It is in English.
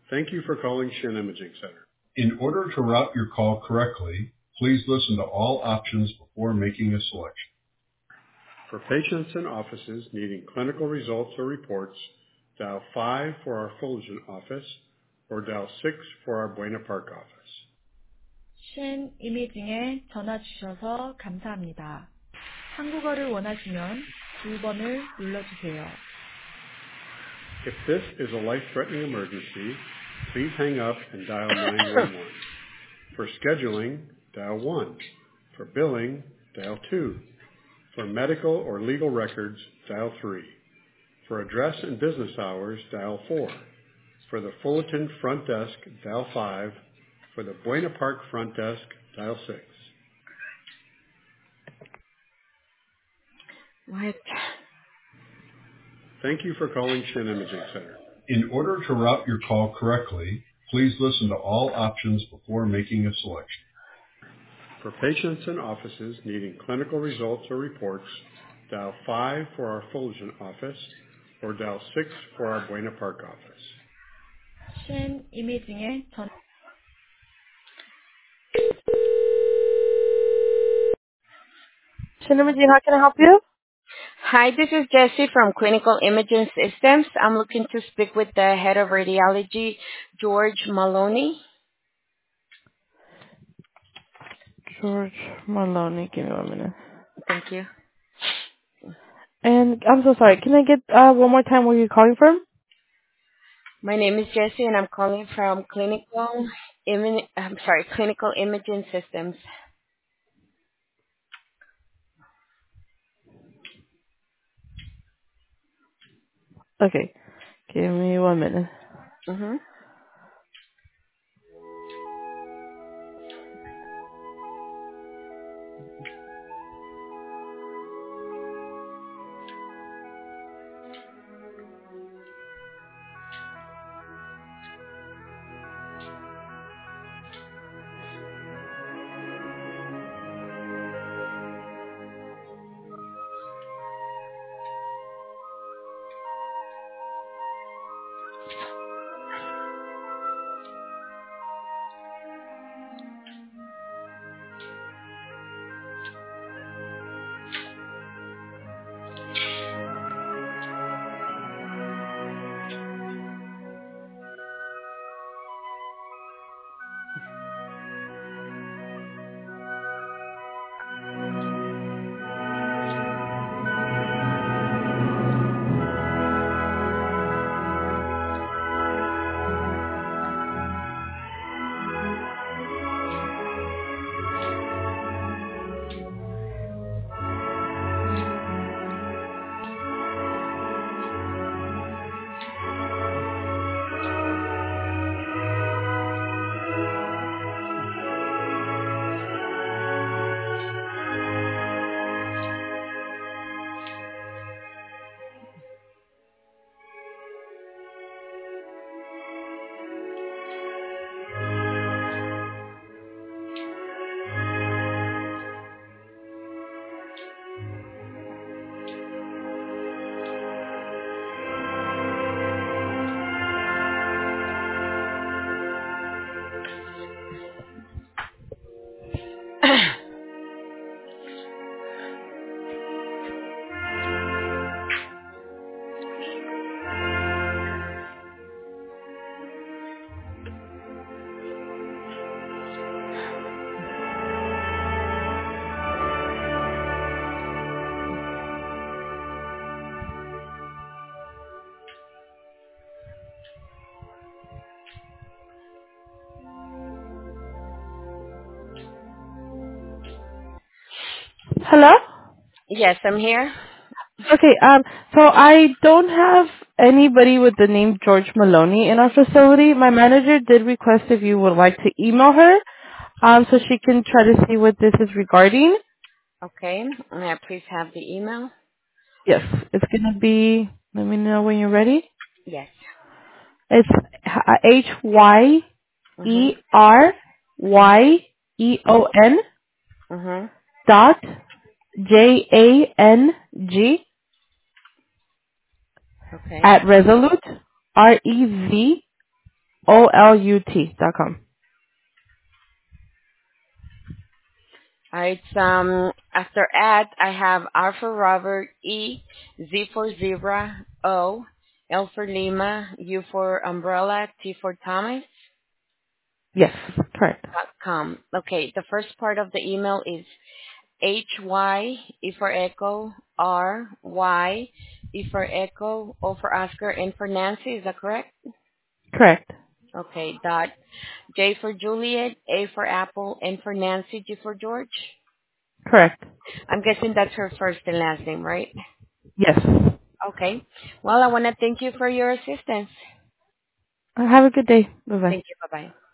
Thank you for calling Shin Imaging Center. In order to route your call correctly, please listen to all options before making a selection. For patients and offices needing clinical results or reports, dial 5 for our Fullerton office or dial 6 for our Buena Park office. 신 이미징에 전화 주셔서 감사합니다. 한국어를 원하시면 2번을 눌러주세요. If this is a life-threatening emergency, please hang up and dial 911. For scheduling, dial 1. For billing, dial 2. For medical or legal records, dial 3. For address and business hours, dial 4. For the Fullerton front desk, dial 5. For the Buena Park front desk, dial 6. What? Thank you for calling Shin Imaging Center. In order to route your call correctly, please listen to all options before making a selection. For patients and offices needing clinical results or reports, dial 5 for our Fullerton office or dial 6 for our Buena Park office. 신 이미징에 전화 Shin Imaging, how can I help you? Hi, this is Jessie from Clinical Imaging Systems. I'm looking to speak with the head of radiology, George Maloney. George Maloney, give me 1 minute. Thank you. And I'm so sorry, can I get one more time where you're calling from? My name is Jessie, and I'm calling from Clinical Imaging Systems. Okay, give me 1 minute. Mm-hmm. Hello? Yes, I'm here. Okay, so I don't have anybody with the name George Maloney in our facility. My manager did request if you would like to email her, so she can try to see what this is regarding. Okay. May I please have the email? Yes, it's gonna be, let me know when you're ready. Yes. It's HYERYEON Mm-hmm. dot JANG Okay. at Resolute, REZOLUTE, OLUT.com. All right. After I have R for Robert, E, Z for Zebra, O, L for Lima, U for Umbrella, T for Thomas. Yes, correct. .com. Okay. The first part of the email is HY, E for Echo, R, Y, E for Echo, O for Oscar, N for Nancy. Is that correct? Correct. Okay. Dot J for Juliet, A for Apple, N for Nancy, G for George. Correct. I'm guessing that's her first and last name, right? Yes. Okay. Well, I want to thank you for your assistance. Have a good day. Bye-bye. Thank you. Bye-bye.